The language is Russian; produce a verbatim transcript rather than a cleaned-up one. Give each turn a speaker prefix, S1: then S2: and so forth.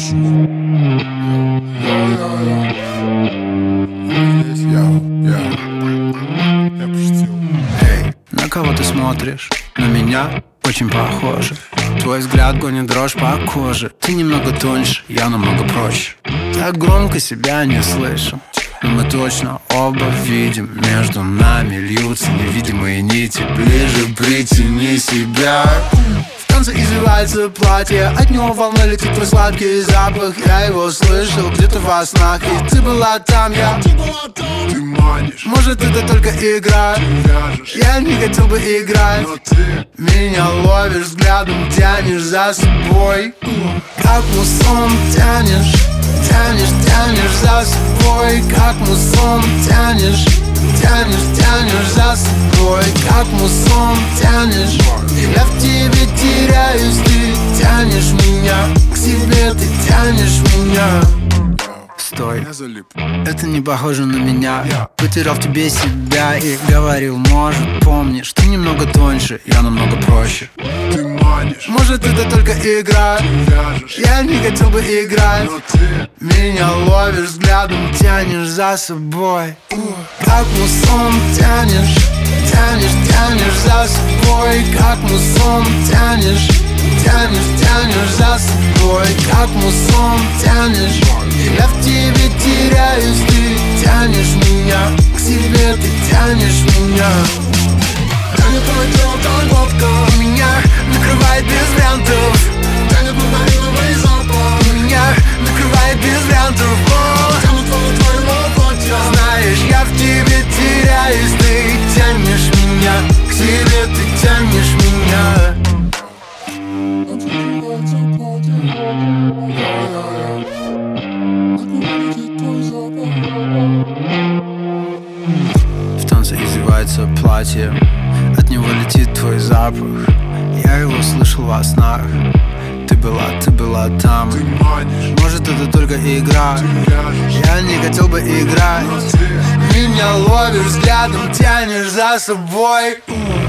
S1: Эй, на кого ты смотришь? На меня очень похоже. Твой взгляд гонит дрожь по коже. Ты немного тоньше, я намного проще. Так громко себя не слышим, но мы точно оба видим. Между нами льются невидимые нити. Ближе притяни себя. В танце извивается платье, от него волной летит твой сладкий запах. Я его слышал где-то во снах, и ты была там, я.
S2: Ты манишь,
S1: может, это только игра.
S2: вяжешь,
S1: Я не хотел бы играть,
S2: но ты
S1: меня ловишь взглядом, тянешь за собой. Как мусон тянешь, тянешь, тянешь за собой. Как мусон тянешь, тянешь, тянешь за собой. Как мусон тянешь, я в тебе теряюсь. Ты тянешь меня к себе, ты тянешь меня. Стой,
S2: я залип.
S1: это не похоже на меня. Потерял в тебе себя и говорил, может, помнишь, ты немного тоньше, я намного проще.
S2: Ты манишь,
S1: Может, это только игра.
S2: вяжешь,
S1: Я не хотел бы играть,
S2: но ты
S1: меня ловишь взглядом, тянешь за собой. Как мусон тянешь, тянешь, тянешь за собой. Как мусон тянешь, тянешь, тянешь за собой. Как мусон тянешь, я в тебе теряюсь. Ты тянешь меня к себе, ты тянешь меня.
S2: тянет твое тело, как лодка.
S1: Меня накрывает без вариантов.
S2: Тянет мандариновый запах.
S1: Меня накрывает без вариантов. О,
S2: Тянут волны твоего платья.
S1: знаешь, я в тебе теряюсь. Ты тянешь меня к себе, ты тянешь меня. В танце извивается платье, от него летит твой запах. Я его слышал во снах. Ты была, ты была там.
S2: Ты манишь,
S1: Может, это только игра.
S2: вяжешь,
S1: Я не хотел бы играть.
S2: но ты
S1: Меня ловишь взглядом, тянешь за собой.